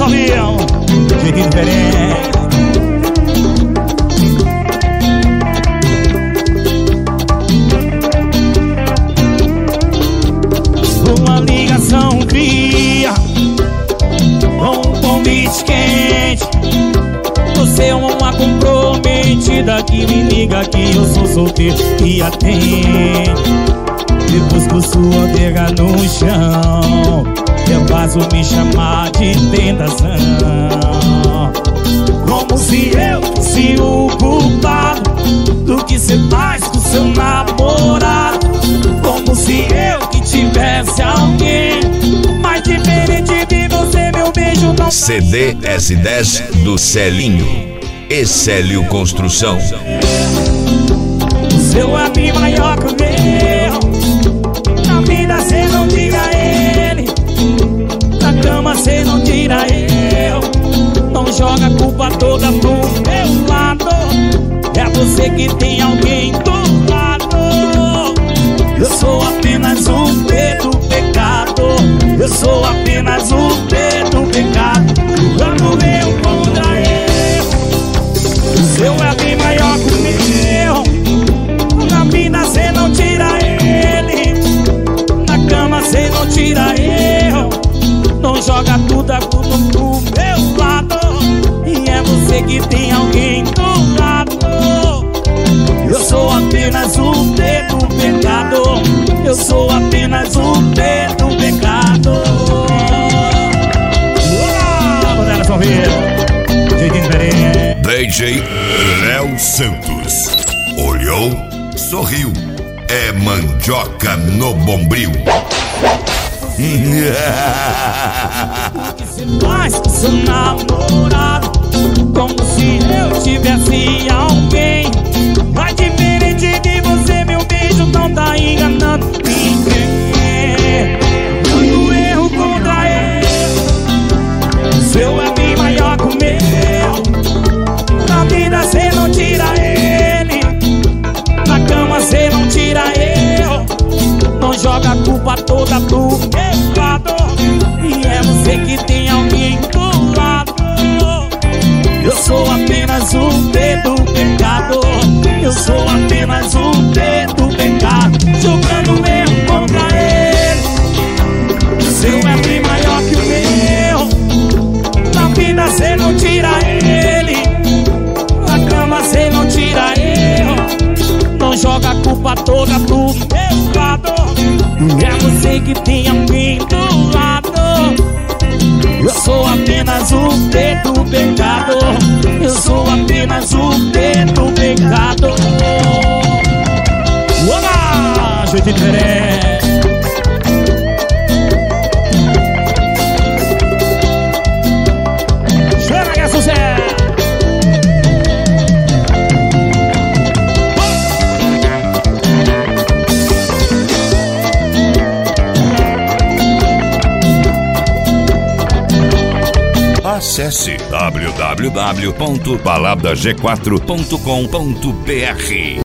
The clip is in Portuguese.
viu? Jeitinho diferente. Uma ligação fria com um convite quente. Você é uma comprometida que me liga que eu sou solteiro e atende. Depois que sua odega no chão, eu faço me chamar de tentação. Como se eu fosse o culpado do que cê faz com seu namorado. Como se eu que tivesse alguém mais diferente de você, meu beijo não. CD S10 do Celinho e Célio Construção. O seu é bem maior que o meu. Na vida cê não tira ele, na cama cê não tira eu. Não joga a culpa toda pro meu lado. É você que tem alguém do lado. Eu sou apenas um dedo pecado. Eu sou apenas um dedo pecado. Jogando eu contra ele. O seu é bem maior que o meu. Na vida cê não tira ele, na cama cê não tira eu. Não joga tudo a culpa pro meu lado. E é você que tem alguém do lado. Eu sou apenas um dedo pecado. Eu sou apenas um dedo pecado. Olá, galera, só ver. Jeitinho diferente. DJ Léo Santos. Olhou, sorriu. É mandioca no bombril. Mas que seu namorado, como se eu tivesse alguém mais diferente de você, meu beijo não tá enganando ninguém. Dando erro contra ele. O seu é bem maior que o meu. Na vida cê não tira ele, na cama cê não tira eu. Não joga a culpa toda pro meu lado. E é você que tem alguém do lado. Eu sou apenas um dedo pecado. Eu sou apenas um dedo pecado. Jogando eu contra ele. O seu é bem maior que o meu. Na vida cê não tira ele, na cama cê não tira eu. Não joga a culpa toda pro meu lado. É você que tem alguém do lado. Eu sou apenas um dedo pecado. Eu sou apenas um dedo pecado. Olá, jeitinho diferente. Chama que é sucesso. Acesse www.baladag4.com.br.